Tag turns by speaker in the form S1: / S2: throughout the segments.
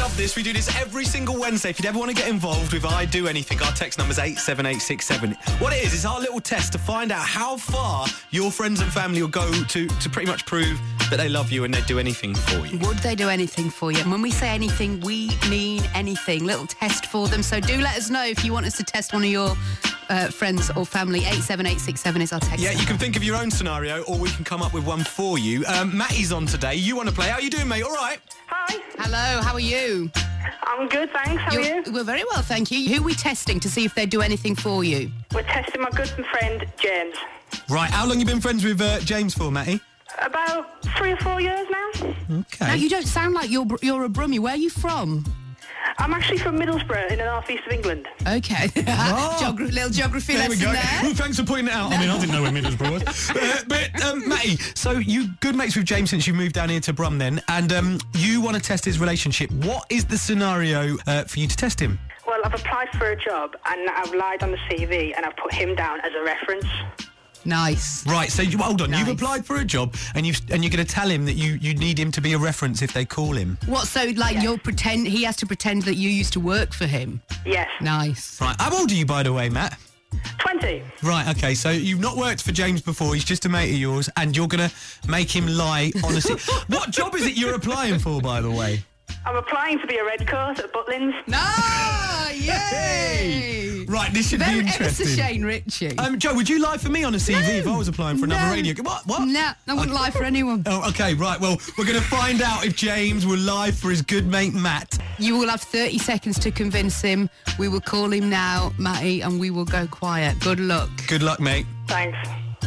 S1: love this. We do this every single Wednesday. If you'd ever want to get involved with I Do Anything, our text number's 87867. What it is our little test to find out how far your friends and family will go to pretty much prove that they love you and they'd do anything for you.
S2: Would they do anything for you? And when we say anything, we mean anything. Little test for them. So do let us know if you want us to test one of your friends or family. 87867 is our text.
S1: Yeah, you can think of your own scenario or we can come up with one for you. Matty's on today. You want to play? How you doing, mate? All right?
S3: Hi.
S2: Hello, how are you?
S3: I'm good, thanks. How are you?
S2: We're very well, thank you. Who are we testing to see if they do anything for you?
S3: We're testing my good friend, James.
S1: Right, how long you been friends with James for, Matty?
S3: About 3 or 4 years now.
S1: Okay.
S2: Now, you don't sound like you're a Brummie. Where are you from?
S3: I'm actually from Middlesbrough in the northeast of England.
S2: Okay. Little geography
S1: There we
S2: lesson
S1: go.
S2: there.
S1: Thanks for pointing it out. I mean, I didn't know where Middlesbrough was. But, Matty, so you good mates with James since you moved down here to Brum then, and you want to test his relationship. What is the scenario for you to test him?
S3: Well, I've applied for a job and I've lied on the CV and I've put him down as a reference.
S2: Nice.
S1: Right, so hold on.
S2: Nice.
S1: You've applied for a job and you're going to tell him that you need him to be a reference if they call him.
S2: What, so like he has to pretend that you used to work for him?
S3: Yes.
S2: Nice.
S1: Right, how old are you, by the way, Matt?
S3: 20.
S1: Right, okay, so you've not worked for James before, he's just a mate of yours, and you're going to make him lie on a... What job is it you're applying for, by the way?
S3: I'm applying to be a red coat at Butlins.
S2: No! Yay!
S1: Right, this should be
S2: Very
S1: interesting.
S2: Shane Ritchie.
S1: Joe, would you lie for me on a CV if I was applying for another radio? What?
S2: No, I wouldn't lie for anyone.
S1: Oh, okay, right, well, we're going to find out if James will lie for his good mate Matt.
S2: You will have 30 seconds to convince him. We will call him now, Matty, and we will go quiet. Good luck.
S1: Good luck, mate.
S3: Thanks.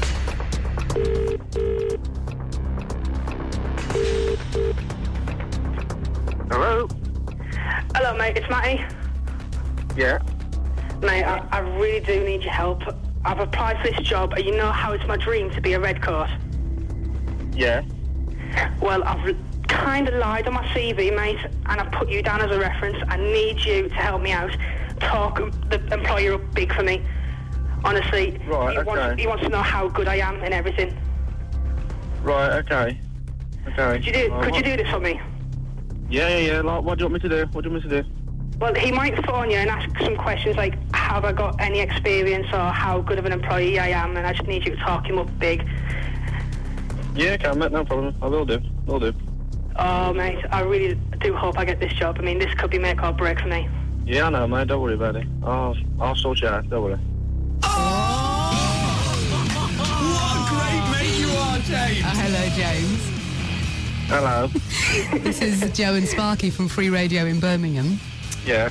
S4: Hello?
S3: Hello, mate. It's Matty.
S4: Yeah?
S3: Mate, I really do need your help. I've applied for this job, and you know how it's my dream to be a red coat.
S4: Yeah?
S3: Well, I've kind of lied on my CV, mate, and I've put you down as a reference. I need you to help me out. Talk the employer up big for me. Honestly,
S4: Right,
S3: he wants to know how good I am and everything.
S4: Right, okay. Okay.
S3: Could you do this for me?
S4: Yeah. Like, what do you want me to do?
S3: Well, he might phone you and ask some questions like, have I got any experience or how good of an employee I am, and I just need you to talk him up big.
S4: Yeah, okay, mate, no problem. I will do.
S3: Oh, mate, I really do hope I get this job. I mean, this could be make or break for me.
S4: Yeah, I know, mate, don't worry about it. I'll sort you out, don't worry.
S1: What a great mate you are, James.
S2: Hello, James.
S4: Hello.
S2: This is Joe and Sparky from Free Radio in Birmingham.
S4: Yeah.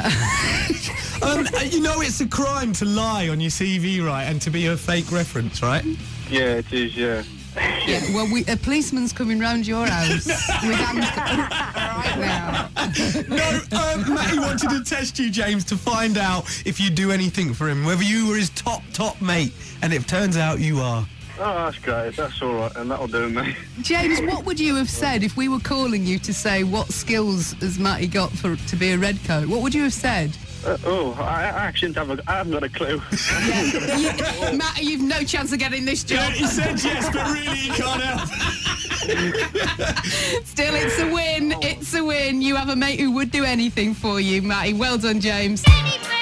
S1: You know it's a crime to lie on your CV, right, and to be a fake reference, right?
S4: Yeah, it is, yeah.
S2: Yeah, well, a policeman's coming round your house with hands right now.
S1: No, Matty wanted to test you, James, to find out if you'd do anything for him, whether you were his top mate, and it turns out you are.
S4: Oh, that's great. That's all right, and that'll do, mate.
S2: James, what would you have said if we were calling you to say what skills has Matty got to be a redcoat? What would you have said?
S4: I actually I haven't got a clue.
S2: Matty, you've no chance of getting this job.
S1: Yeah, he said yes, but really he can't help.
S2: Still, it's a win. It's a win. You have a mate who would do anything for you, Matty. Well done, James.